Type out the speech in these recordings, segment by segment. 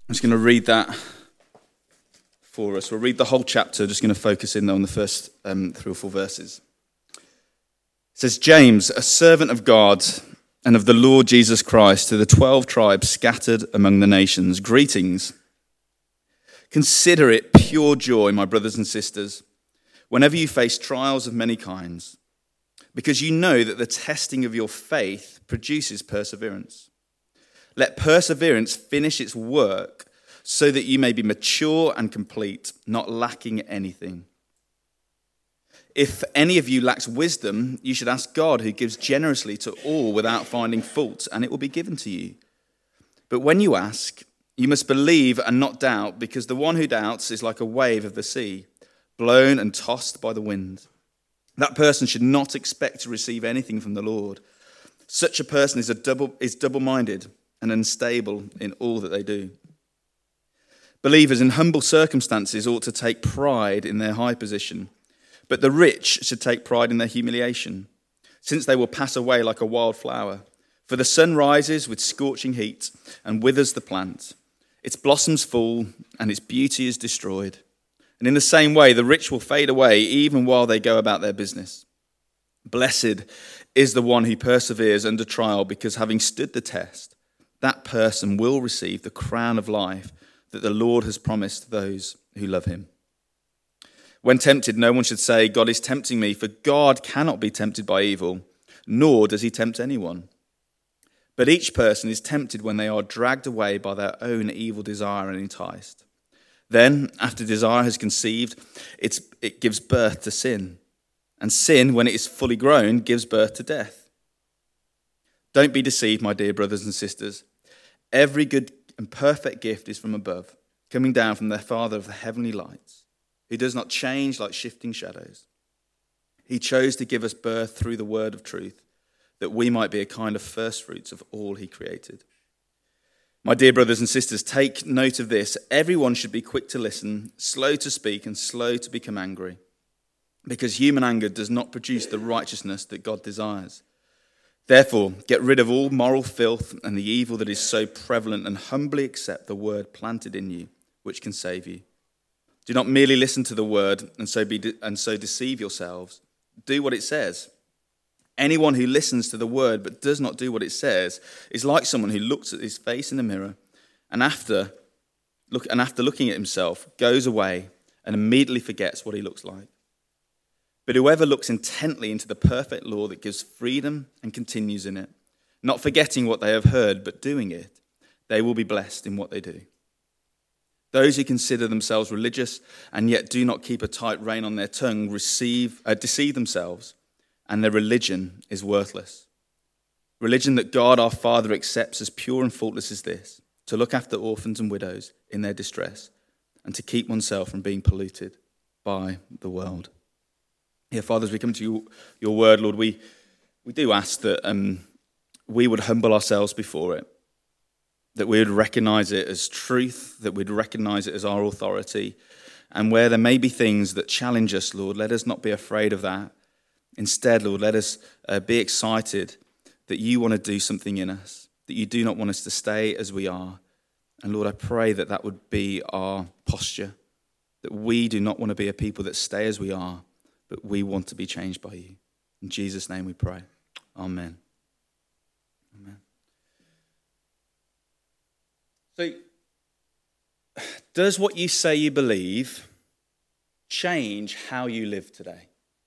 I'm just going to read that for us. We'll read the whole chapter, just going to focus in on the first 3 or 4 verses. It says, James, a servant of God and of the Lord Jesus Christ, to the 12 tribes scattered among the nations, greetings. Consider it pure joy, my brothers and sisters, whenever you face trials of many kinds, because you know that the testing of your faith produces perseverance. Let perseverance finish its work so that you may be mature and complete, not lacking anything. If any of you lacks wisdom, you should ask God, who gives generously to all without finding fault, and it will be given to you. But when you ask, you must believe and not doubt, because the one who doubts is like a wave of the sea, blown and tossed by the wind. That person should not expect to receive anything from the Lord. Such a person is double-minded and unstable in all that they do. Believers in humble circumstances ought to take pride in their high position, but the rich should take pride in their humiliation, since they will pass away like a wild flower. For the sun rises with scorching heat and withers the plant. Its blossoms fall and its beauty is destroyed. And in the same way, the rich will fade away even while they go about their business. Blessed is the one who perseveres under trial, because having stood the test, that person will receive the crown of life that the Lord has promised those who love him. When tempted, no one should say, God is tempting me, for God cannot be tempted by evil, nor does he tempt anyone. But each person is tempted when they are dragged away by their own evil desire and enticed. Then, after desire has conceived, it gives birth to sin. And sin, when it is fully grown, gives birth to death. Don't be deceived, my dear brothers and sisters. Every good and perfect gift is from above, coming down from the Father of the heavenly lights, who does not change like shifting shadows. He chose to give us birth through the word of truth, that we might be a kind of first fruits of all he created. My dear brothers and sisters, take note of this. Everyone should be quick to listen, slow to speak, and slow to become angry, because human anger does not produce the righteousness that God desires. Therefore, get rid of all moral filth and the evil that is so prevalent, and humbly accept the word planted in you, which can save you. Do not merely listen to the word and so deceive yourselves. Do what it says. Anyone who listens to the word but does not do what it says is like someone who looks at his face in the mirror and after looking at himself goes away and immediately forgets what he looks like. But whoever looks intently into the perfect law that gives freedom and continues in it, not forgetting what they have heard but doing it, they will be blessed in what they do. Those who consider themselves religious and yet do not keep a tight rein on their tongue deceive themselves, and their religion is worthless. Religion that God our Father accepts as pure and faultless is this: to look after orphans and widows in their distress, and to keep oneself from being polluted by the world. Yeah, Father, as we come to your word, Lord, we do ask that we would humble ourselves before it, that we would recognize it as truth, that we'd recognize it as our authority, and where there may be things that challenge us, Lord, let us not be afraid of that. Instead, Lord, let us be excited that you want to do something in us, that you do not want us to stay as we are. And Lord, I pray that that would be our posture, that we do not want to be a people that stay as we are, but we want to be changed by you. In Jesus' name we pray. Amen. Amen. So, does what you say you believe change how you live today?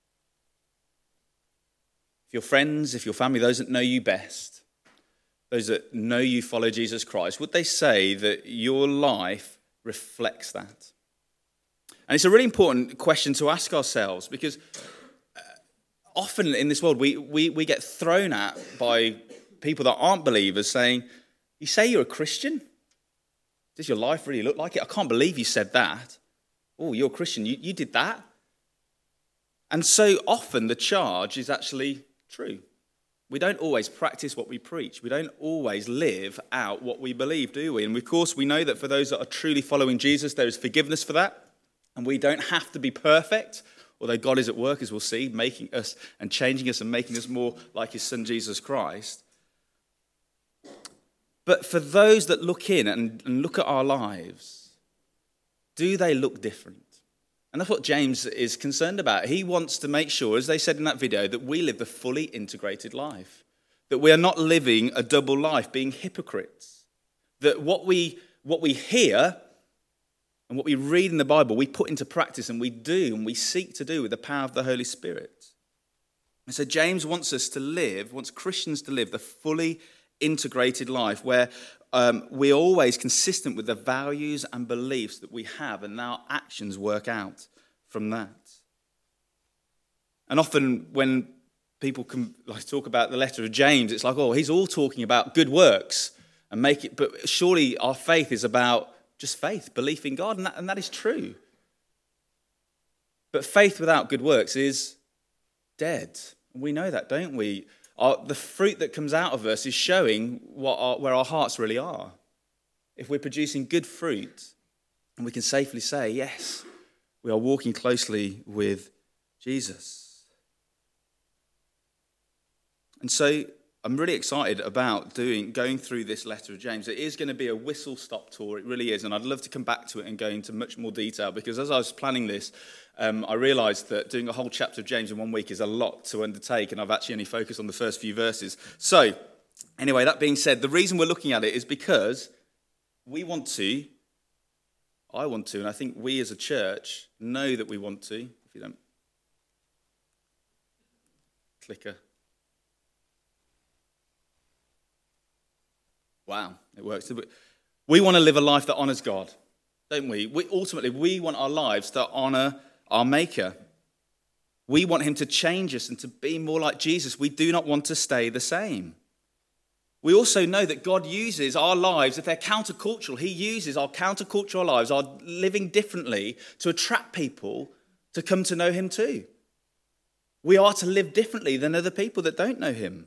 If your friends, if your family, those that know you best, those that know you follow Jesus Christ, would they say that your life reflects that? And it's a really important question to ask ourselves, because often in this world we get thrown at by people that aren't believers saying, you say you're a Christian? Does your life really look like it? I can't believe you said that. Oh, you're a Christian. You did that? And so often the charge is actually true. We don't always practice what we preach. We don't always live out what we believe, do we? And of course, we know that for those that are truly following Jesus, there is forgiveness for that. And we don't have to be perfect, although God is at work, as we'll see, making us and changing us and making us more like his son, Jesus Christ. But for those that look in and look at our lives, do they look different? And that's what James is concerned about. He wants to make sure, as they said in that video, that we live the fully integrated life. That we are not living a double life, being hypocrites. That what we hear and what we read in the Bible, we put into practice and we do and we seek to do with the power of the Holy Spirit. And so James wants Christians to live the fully integrated life where we're always consistent with the values and beliefs that we have, and our actions work out from that. And often when people talk about the letter of James, it's like, oh, he's all talking about good works and make it, but surely our faith is about just faith, belief in God, and that is true. But faith without good works is dead. We know that, don't we? The fruit that comes out of us is showing where our hearts really are. If we're producing good fruit, and we can safely say, yes, we are walking closely with Jesus. And so I'm really excited about going through this letter of James. It is going to be a whistle-stop tour, it really is, and I'd love to come back to it and go into much more detail, because as I was planning this, I realised that doing a whole chapter of James in 1 week is a lot to undertake, and I've actually only focused on the first few verses. So, anyway, that being said, the reason we're looking at it is because I want to, and I think we as a church know that we want to, if you don't, clicker. Wow, it works. We want to live a life that honours God, don't we? Ultimately, we want our lives to honour our Maker. We want him to change us and to be more like Jesus. We do not want to stay the same. We also know that God uses our lives, if they're countercultural, he uses our countercultural lives, our living differently, to attract people to come to know him too. We are to live differently than other people that don't know him.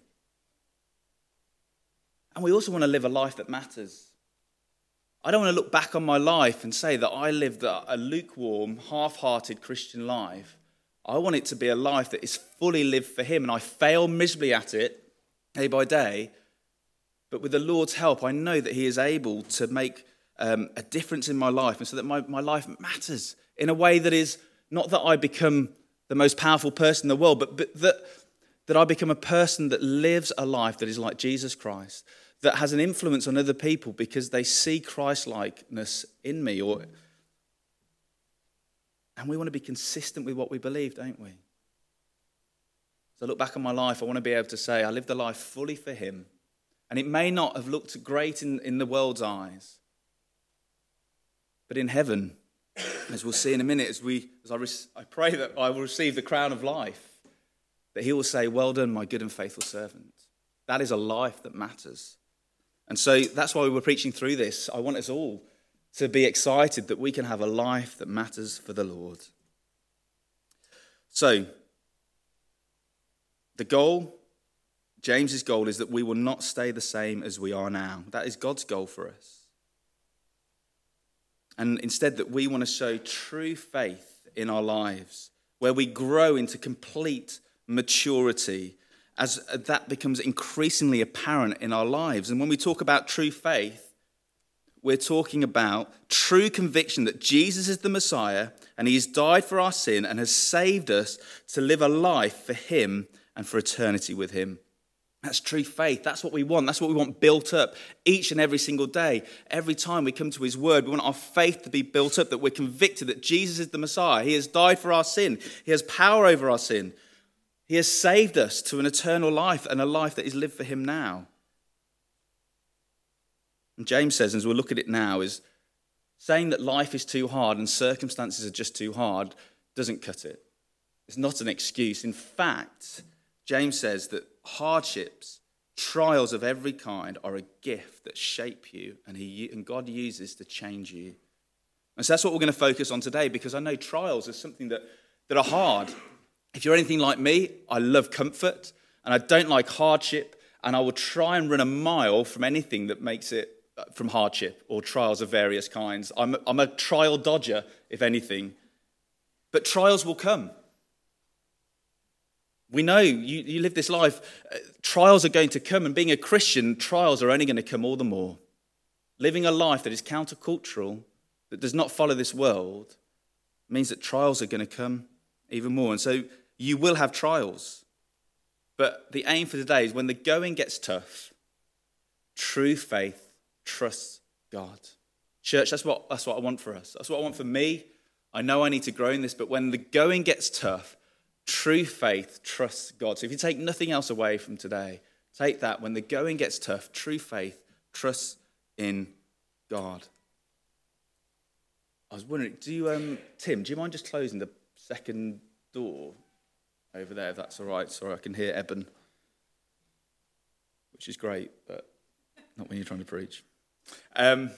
And we also want to live a life that matters. I don't want to look back on my life and say that I lived a lukewarm, half-hearted Christian life. I want it to be a life that is fully lived for him, and I fail miserably at it day by day. But with the Lord's help, I know that he is able to make a difference in my life, and so that my life matters in a way that is not that I become the most powerful person in the world, but that I become a person that lives a life that is like Jesus Christ, that has an influence on other people because they see Christ-likeness in me. And we want to be consistent with what we believe, don't we? So I look back on my life, I want to be able to say I lived a life fully for him. And it may not have looked great in the world's eyes, but in heaven, as we'll see in a minute, I pray that I will receive the crown of life, that he will say, well done, my good and faithful servant. That is a life that matters. And so that's why we were preaching through this. I want us all to be excited that we can have a life that matters for the Lord. So, the goal, James's goal, is that we will not stay the same as we are now. That is God's goal for us. And instead that we want to show true faith in our lives, where we grow into complete maturity as that becomes increasingly apparent in our lives. And when we talk about true faith, we're talking about true conviction that Jesus is the Messiah and he has died for our sin and has saved us to live a life for him and for eternity with him. That's true faith. That's what we want. That's what we want built up each and every single day. Every time we come to his word, we want our faith to be built up, that we're convicted that Jesus is the Messiah. He has died for our sin. He has power over our sin. He has saved us to an eternal life and a life that is lived for him now. And James says, as we'll look at it now, is saying that life is too hard and circumstances are just too hard doesn't cut it. It's not an excuse. In fact, James says that hardships, trials of every kind are a gift that shape you and God uses to change you. And so that's what we're going to focus on today, because I know trials are something that are hard. If you're anything like me, I love comfort and I don't like hardship, and I will try and run a mile from anything that makes it from hardship or trials of various kinds. I'm a trial dodger, if anything. But trials will come. We know you live this life. Trials are going to come, and being a Christian, trials are only going to come all the more. Living a life that is countercultural, that does not follow this world, means that trials are going to come even more. And so you will have trials. But the aim for today is when the going gets tough, true faith trusts God. Church, that's what I want for us. That's what I want for me. I know I need to grow in this, but when the going gets tough, true faith trusts God. So if you take nothing else away from today, take that. When the going gets tough, true faith trusts in God. I was wondering, Tim, do you mind just closing the second door over there, if that's all right? Sorry, I can hear Eben, which is great, but not when you're trying to preach. And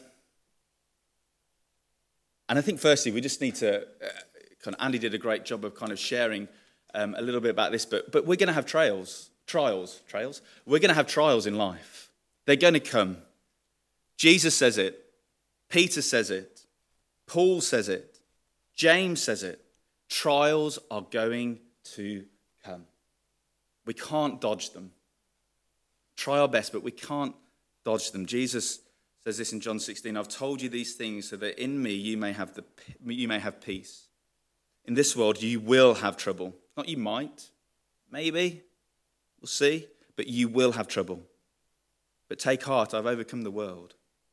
I think firstly, we just need to, Andy did a great job of kind of sharing a little bit about this, but we're going to have trials. We're going to have trials in life. They're going to come. Jesus says it. Peter says it. Paul says it. James says it. Trials are going to come. We can't dodge them. Try our best, but we can't dodge them. Jesus says this in John 16, I've told you these things so that in me you may have peace. In this world you will have trouble. Not you might, maybe, we'll see, but you will have trouble. But take heart, I've overcome the world.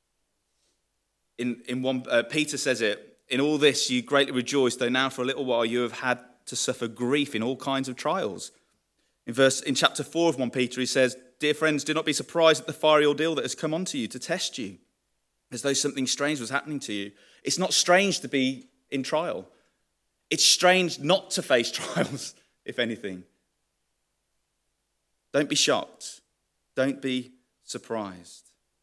Peter says it, in all this you greatly rejoice, though now for a little while you have had to suffer grief in all kinds of trials. In chapter 4 of 1 Peter, he says, dear friends, do not be surprised at the fiery ordeal that has come onto you to test you, as though something strange was happening to you. It's not strange to be in trial. It's strange not to face trials, if anything. Don't be shocked. Don't be surprised.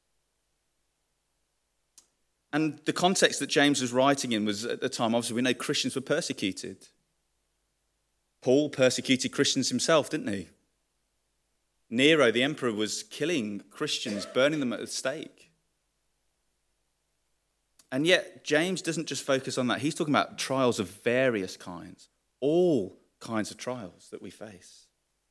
And the context that James was writing in was, at the time, obviously, we know Christians were persecuted. Paul persecuted Christians himself, didn't he? Nero, the emperor, was killing Christians, burning them at the stake. And yet, James doesn't just focus on that. He's talking about trials of various kinds, all kinds of trials that we face.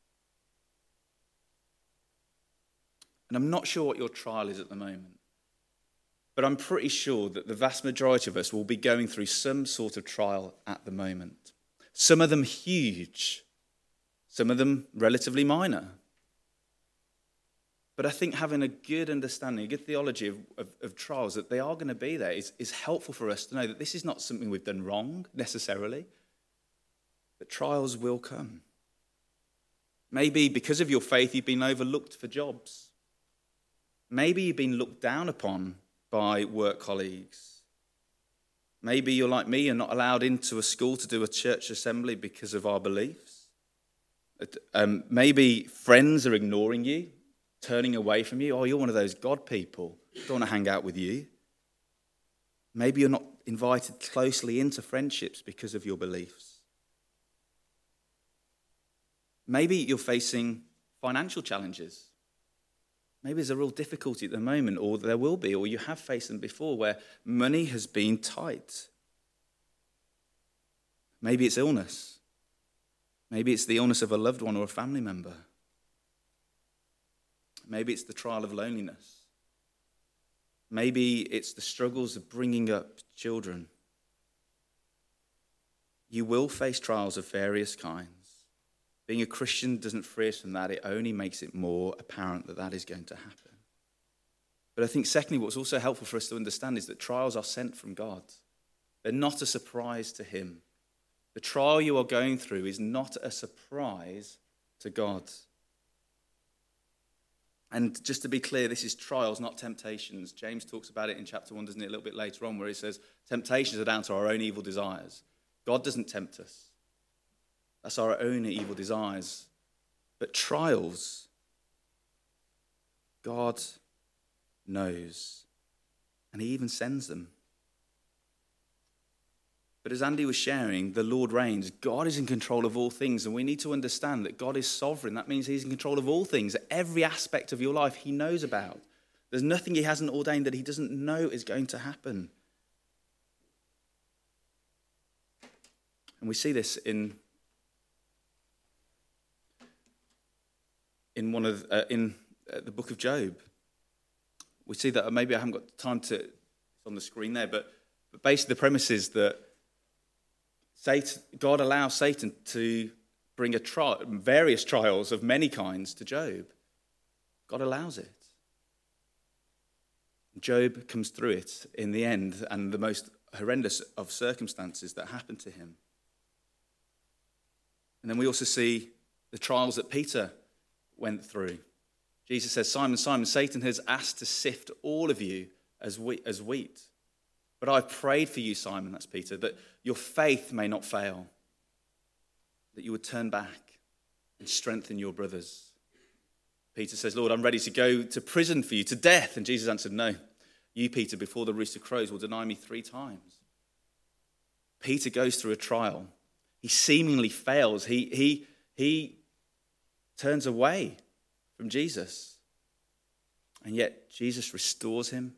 And I'm not sure what your trial is at the moment, but I'm pretty sure that the vast majority of us will be going through some sort of trial at the moment. Some of them huge, some of them relatively minor. But I think having a good understanding, a good theology of trials, that they are going to be there, is helpful for us to know that this is not something we've done wrong necessarily, that trials will come. Maybe because of your faith you've been overlooked for jobs. Maybe you've been looked down upon by work colleagues. Maybe you're like me, you're not allowed into a school to do a church assembly because of our beliefs. Maybe friends are ignoring you, turning away from you. Oh, you're one of those God people. Don't want to hang out with you. Maybe you're not invited closely into friendships because of your beliefs. Maybe you're facing financial challenges. Maybe there's a real difficulty at the moment, or there will be, or you have faced them before, where money has been tight. Maybe it's illness. Maybe it's the illness of a loved one or a family member. Maybe it's the trial of loneliness. Maybe it's the struggles of bringing up children. You will face trials of various kinds. Being a Christian doesn't free us from that. It only makes it more apparent that that is going to happen. But I think secondly, what's also helpful for us to understand is that trials are sent from God. They're not a surprise to him. The trial you are going through is not a surprise to God. And just to be clear, this is trials, not temptations. James talks about it in chapter 1, doesn't he, a little bit later on, where he says temptations are down to our own evil desires. God doesn't tempt us. That's our own evil desires. But trials, God knows. And he even sends them. But as Andy was sharing, the Lord reigns. God is in control of all things. And we need to understand that God is sovereign. That means he's in control of all things. Every aspect of your life he knows about. There's nothing he hasn't ordained that he doesn't know is going to happen. And we see this in in the book of Job. We see that, maybe I haven't got time to, it's on the screen there, but basically the premise is that God allows Satan to bring various trials of many kinds to Job. God allows it. Job comes through it in the end, and the most horrendous of circumstances that happen to him. And then we also see the trials that Peter went through. Jesus says, Simon, Simon, Satan has asked to sift all of you as wheat. But I've prayed for you, Simon, that's Peter, that your faith may not fail, that you would turn back and strengthen your brothers. Peter says, Lord, I'm ready to go to prison for you, to death. And Jesus answered, no, you, Peter, before the rooster crows will deny me 3 times. Peter goes through a trial. He seemingly fails. He turns away from Jesus. And yet Jesus restores him.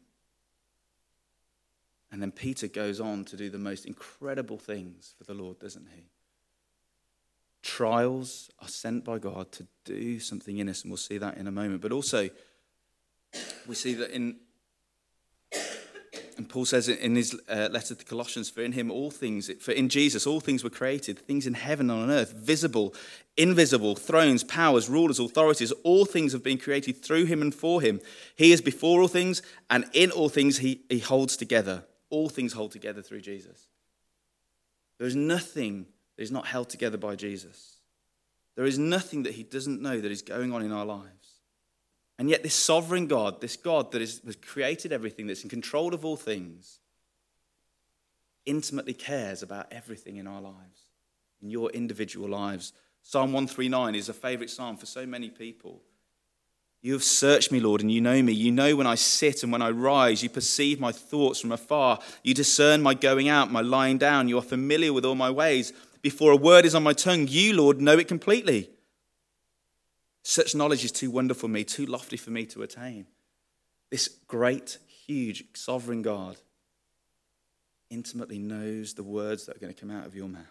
And then Peter goes on to do the most incredible things for the Lord, doesn't he? Trials are sent by God to do something in us, and we'll see that in a moment. But also, we see that and Paul says in his letter to Colossians, for in Jesus all things were created, things in heaven and on earth, visible, invisible, thrones, powers, rulers, authorities, all things have been created through him and for him. He is before all things, and in all things he holds together. All things hold together through Jesus. There is nothing that is not held together by Jesus. There is nothing that he doesn't know that is going on in our lives. And yet this sovereign God, this God that has created everything, that's in control of all things, intimately cares about everything in our lives, in your individual lives. Psalm 139 is a favourite psalm for so many people. You have searched me, Lord, and you know me. You know when I sit and when I rise. You perceive my thoughts from afar. You discern my going out, my lying down. You are familiar with all my ways. Before a word is on my tongue, you, Lord, know it completely. Such knowledge is too wonderful for me, too lofty for me to attain. This great, huge, sovereign God intimately knows the words that are going to come out of your mouth.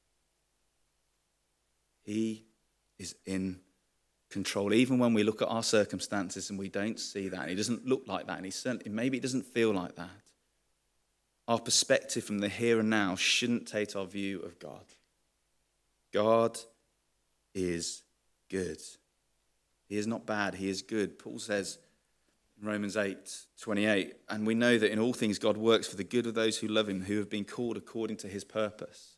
He is in control. Even when we look at our circumstances and we don't see that, and he doesn't look like that, and maybe it doesn't feel like that, our perspective from the here and now shouldn't take our view of God. God is good. He is not bad, he is good. Paul says in Romans 8:28, and we know that in all things God works for the good of those who love him, who have been called according to his purpose.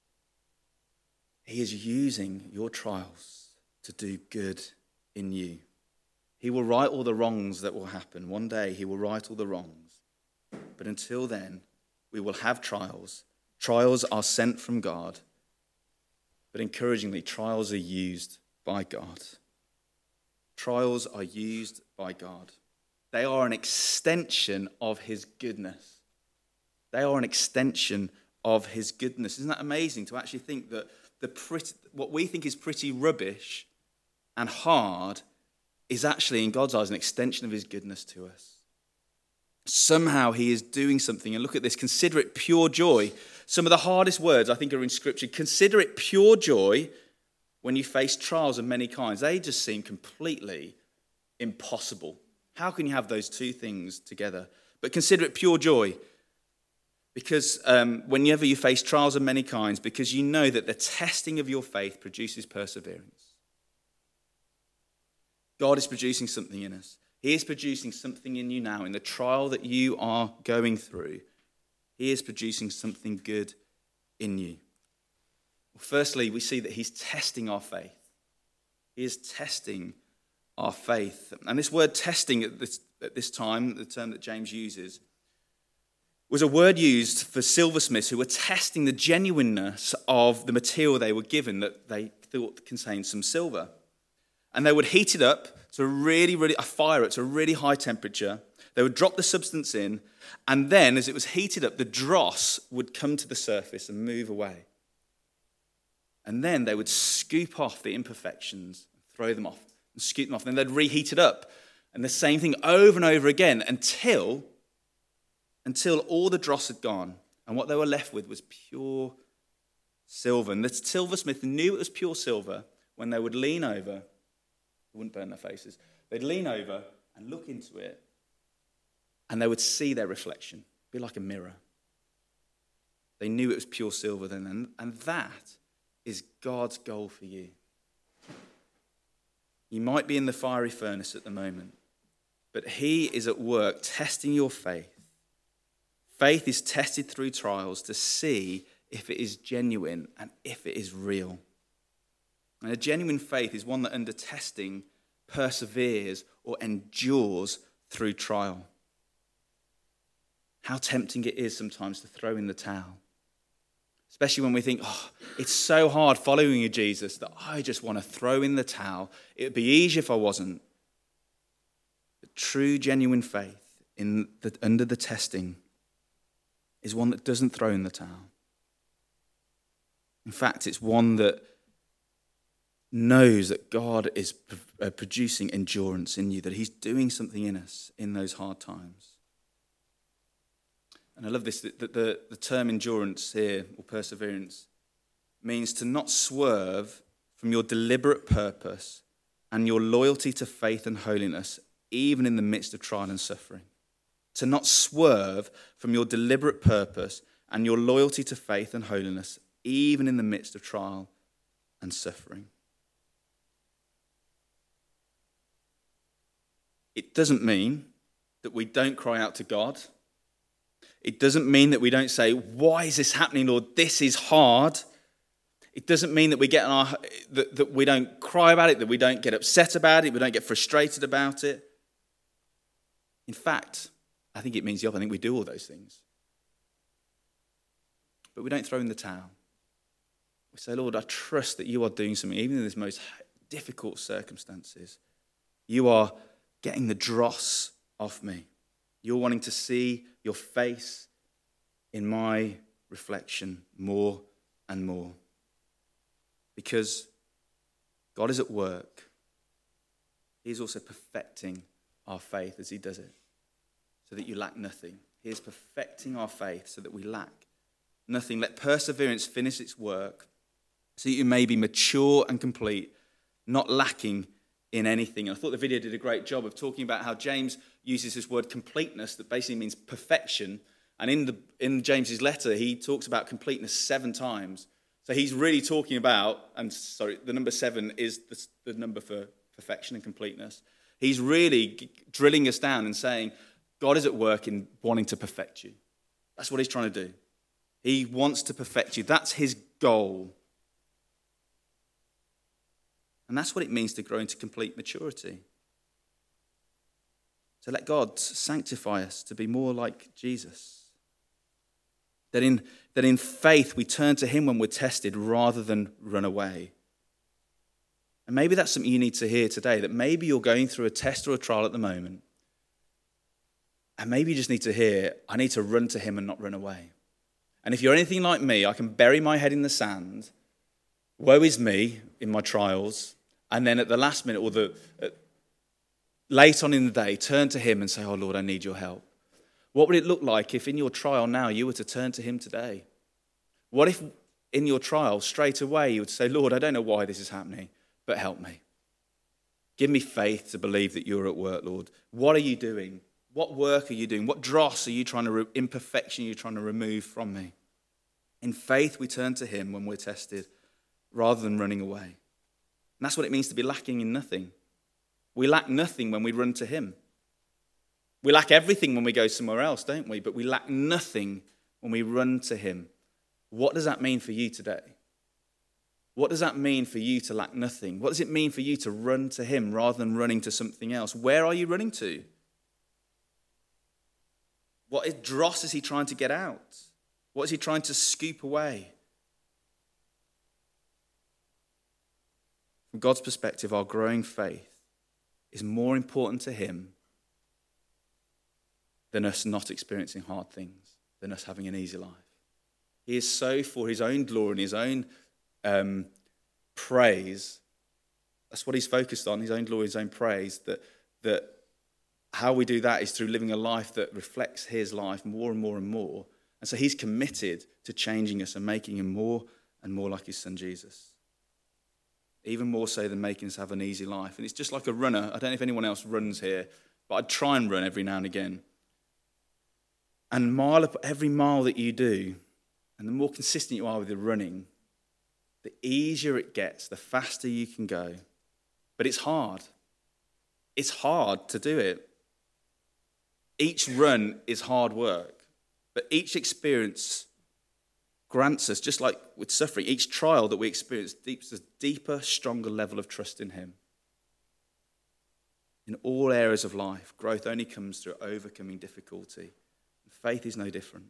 He is using your trials to do good in you. He will right all the wrongs that will happen. One day he will right all the wrongs. But until then, we will have trials. Trials are sent from God. But encouragingly, trials are used by God. Trials are used by God. They are an extension of his goodness. They are an extension of his goodness. Isn't that amazing to actually think that what we think is pretty rubbish and hard is actually, in God's eyes, an extension of his goodness to us. Somehow he is doing something. And look at this. Consider it pure joy. Some of the hardest words, I think, are in Scripture. Consider it pure joy when you face trials of many kinds. They just seem completely impossible. How can you have those two things together? But consider it pure joy. Because whenever you face trials of many kinds, because you know that the testing of your faith produces perseverance. God is producing something in us. He is producing something in you now. In the trial that you are going through, he is producing something good in you. Well, firstly, we see that he's testing our faith. He is testing our faith. And this word testing at this time, the term that James uses, was a word used for silversmiths who were testing the genuineness of the material they were given that they thought contained some silver. And they would heat it up to a fire it to a really high temperature. They would drop the substance in, and then as it was heated up, the dross would come to the surface and move away. And then they would scoop off the imperfections, throw them off, and scoop them off. And then they'd reheat it up. And the same thing over and over again until all the dross had gone. And what they were left with was pure silver. And the silversmith knew it was pure silver when they would lean over, It wouldn't burn their faces. They'd lean over and look into it, and they would see their reflection, be like a mirror. They knew it was pure silver then, and that is God's goal for you. You might be in the fiery furnace at the moment, but he is at work testing your faith. Faith is tested through trials to see if it is genuine and if it is real. And a genuine faith is one that under testing perseveres or endures through trial. How tempting it is sometimes to throw in the towel. Especially when we think, it's so hard following you, Jesus, that I just want to throw in the towel. It would be easier if I wasn't. But true, genuine faith under the testing is one that doesn't throw in the towel. In fact, it's one that knows that God is producing endurance in you, that he's doing something in us in those hard times. And I love this, that the term endurance here, or perseverance, means to not swerve from your deliberate purpose and your loyalty to faith and holiness, even in the midst of trial and suffering. To not swerve from your deliberate purpose and your loyalty to faith and holiness, even in the midst of trial and suffering. It doesn't mean that we don't cry out to God. It doesn't mean that we don't say, why is this happening, Lord? This is hard. It doesn't mean that that we don't cry about it, that we don't get upset about it, we don't get frustrated about it. In fact, I think it means the opposite. I think we do all those things. But we don't throw in the towel. We say, Lord, I trust that you are doing something, even in these most difficult circumstances. You are getting the dross off me. You're wanting to see your face in my reflection more and more. Because God is at work. He's also perfecting our faith as he does it, so that you lack nothing. He is perfecting our faith so that we lack nothing. Let perseverance finish its work so that you may be mature and complete, not lacking in anything. And I thought the video did a great job of talking about how James uses this word completeness that basically means perfection. And in James's letter, he talks about completeness 7 times. So he's really talking about, the number 7 is the number for perfection and completeness. He's really drilling us down and saying, God is at work in wanting to perfect you. That's what he's trying to do. He wants to perfect you. That's his goal. And that's what it means to grow into complete maturity. To let God sanctify us to be more like Jesus. That in faith we turn to him when we're tested rather than run away. And maybe that's something you need to hear today, that maybe you're going through a test or a trial at the moment. And maybe you just need to hear, I need to run to him and not run away. And if you're anything like me, I can bury my head in the sand. Woe is me in my trials. And then at the last minute or late on in the day, turn to him and say, oh Lord, I need your help. What would it look like if in your trial now you were to turn to him today? What if in your trial straight away you would say, Lord, I don't know why this is happening, but help me. Give me faith to believe that you're at work, Lord. What are you doing? What work are you doing? What dross are you imperfection are you trying to remove from me? In faith, we turn to him when we're tested rather than running away. And that's what it means to be lacking in nothing. We lack nothing when we run to him. We lack everything when we go somewhere else, don't we? But we lack nothing when we run to him. What does that mean for you today? What does that mean for you to lack nothing? What does it mean for you to run to him rather than running to something else? Where are you running to? What dross is he trying to get out? What is he trying to scoop away? From God's perspective, our growing faith is more important to him than us not experiencing hard things, than us having an easy life. He is so for his own glory and his own praise. That's what he's focused on, his own glory, his own praise, that how we do that is through living a life that reflects his life more and more and more. And so he's committed to changing us and making him more and more like his son Jesus. even more so than making us have an easy life. And it's just like a runner. I don't know if anyone else runs here, but I try and run every now and again. And every mile that you do, and the more consistent you are with your running, the easier it gets, the faster you can go. But it's hard. It's hard to do it. Each run is hard work, but each experience grants us, just like with suffering, each trial that we experience deeps a deeper, stronger level of trust in him. In all areas of life, growth only comes through overcoming difficulty. Faith is no different.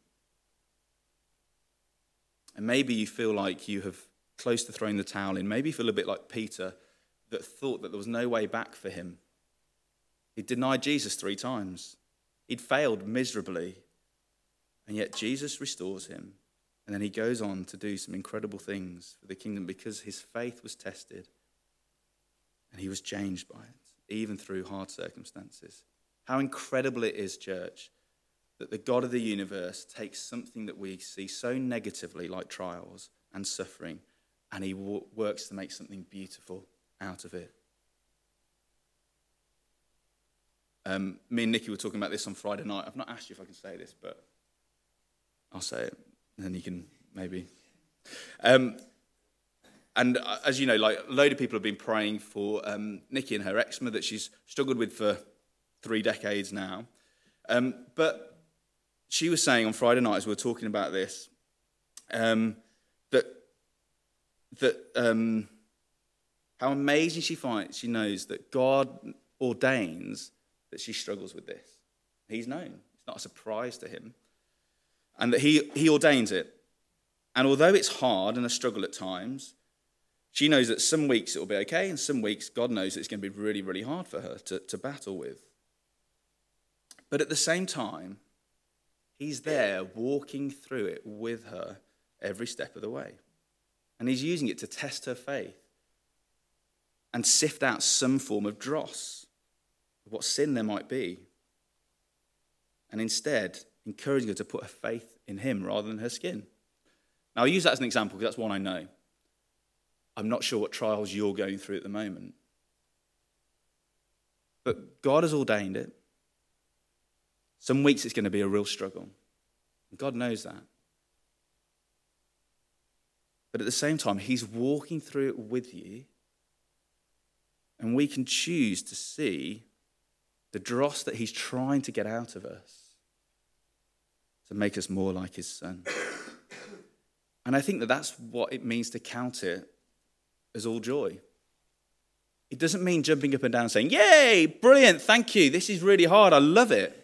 And maybe you feel like you have close to throwing the towel in. Maybe you feel a bit like Peter, that thought that there was no way back for him. He denied Jesus 3 times. He'd failed miserably. And yet Jesus restores him. And then he goes on to do some incredible things for the kingdom because his faith was tested. And he was changed by it, even through hard circumstances. How incredible it is, church, that the God of the universe takes something that we see so negatively, like trials and suffering, and he works to make something beautiful out of it. Me and Nikki were talking about this on Friday night. I've not asked you if I can say this, but I'll say it, and then you can maybe. And as you know, like a load of people have been praying for Nikki and her eczema that she's struggled with for 3 decades now. But she was saying on Friday night, as we were talking about this, how amazing she knows that God ordains that she struggles with this. He's known. It's not a surprise to him. And that he ordains it. And although it's hard and a struggle at times, she knows that some weeks it will be okay, and some weeks God knows it's going to be really, really hard for her to battle with. But at the same time, he's there walking through it with her every step of the way. And he's using it to test her faith and sift out some form of dross, of what sin there might be. And instead, encouraging her to put her faith in him rather than her skin. Now, I use that as an example because that's one I know. I'm not sure what trials you're going through at the moment. But God has ordained it. Some weeks it's going to be a real struggle. God knows that. But at the same time, he's walking through it with you. And we can choose to see the dross that he's trying to get out of us to make us more like his son. And I think that that's what it means to count it as all joy. It doesn't mean jumping up and down saying, yay, brilliant, thank you, this is really hard, I love it.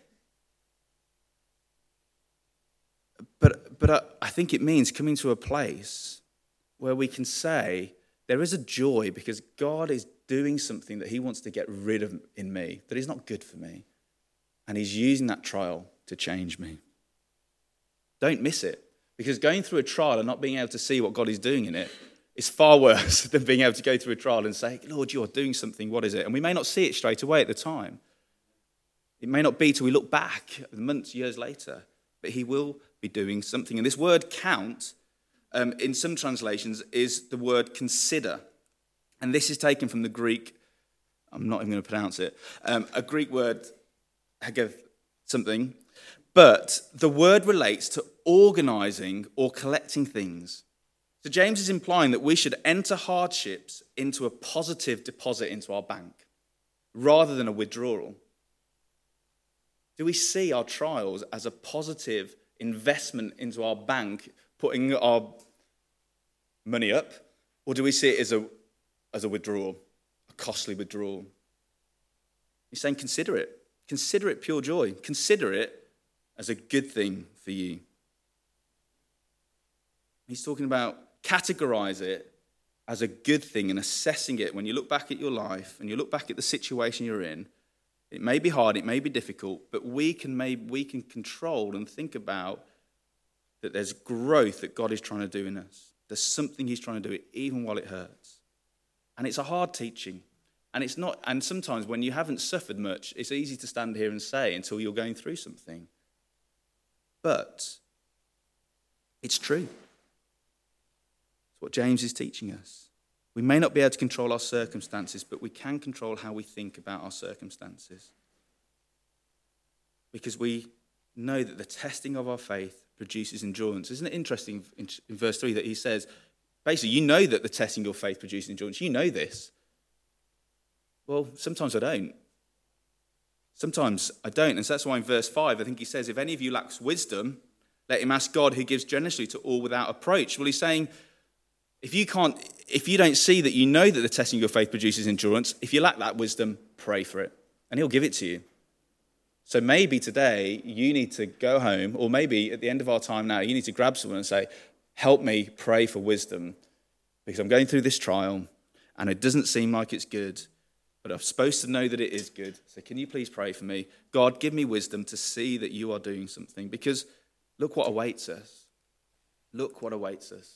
But I think it means coming to a place where we can say, there is a joy because God is doing something that he wants to get rid of in me, that is not good for me. And he's using that trial to change me. Don't miss it. Because going through a trial and not being able to see what God is doing in it is far worse than being able to go through a trial and say, Lord, you are doing something, what is it? And we may not see it straight away at the time. It may not be till we look back months, years later, but he will be doing something. And this word count, in some translations, is the word consider. And this is taken from the Greek, I'm not even going to pronounce it, a Greek word, hageth something, but the word relates to organizing or collecting things. So James is implying that we should enter hardships into a positive deposit into our bank rather than a withdrawal. Do we see our trials as a positive investment into our bank, putting our money up, or do we see it as a withdrawal, a costly withdrawal? He's saying consider it. Consider it pure joy. Consider it as a good thing for you. He's talking about categorize it as a good thing and assessing it when you look back at your life and you look back at the situation you're in. It may be hard, it may be difficult, but we can control and think about that there's growth that God is trying to do in us. There's something he's trying to do even while it hurts. And it's a hard teaching. And it's not, and sometimes when you haven't suffered much, it's easy to stand here and say until you're going through something. But it's true. It's what James is teaching us. We may not be able to control our circumstances, but we can control how we think about our circumstances. Because we know that the testing of our faith produces endurance. Isn't it interesting in verse 3 that he says, basically, you know that the testing of your faith produces endurance. You know this. Well, sometimes I don't. Sometimes I don't. And so that's why in verse 5, I think he says, if any of you lacks wisdom, let him ask God who gives generously to all without reproach. Well, he's saying, if you don't see that you know that the testing of your faith produces endurance, if you lack that wisdom, pray for it. And he'll give it to you. So maybe today you need to go home, or maybe at the end of our time now, you need to grab someone and say, help me pray for wisdom, because I'm going through this trial and it doesn't seem like it's good, but I'm supposed to know that it is good. So can you please pray for me? God, give me wisdom to see that you are doing something, because look what awaits us. Look what awaits us.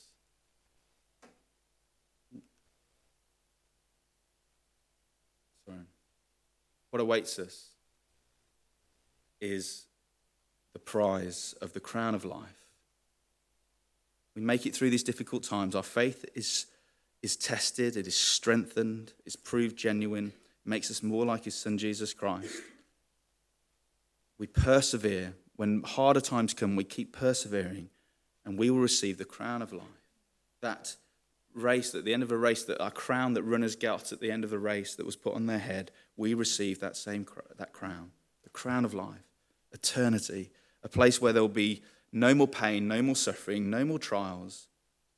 Sorry. What awaits us is the prize of the crown of life. We make it through these difficult times. Our faith is tested, it is strengthened, it's proved genuine, it makes us more like his son Jesus Christ. We persevere. When harder times come, we keep persevering, and we will receive the crown of life. That race, at the end of a race, that our crown that runners got at the end of the race that was put on their head, we receive that crown, the crown of life. Eternity, a place where there will be no more pain, no more suffering, no more trials.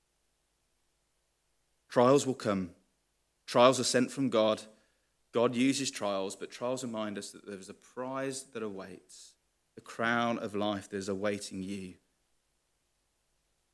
Trials will come. Trials are sent from God. God uses trials, but trials remind us that there is a prize that awaits, the crown of life that is awaiting you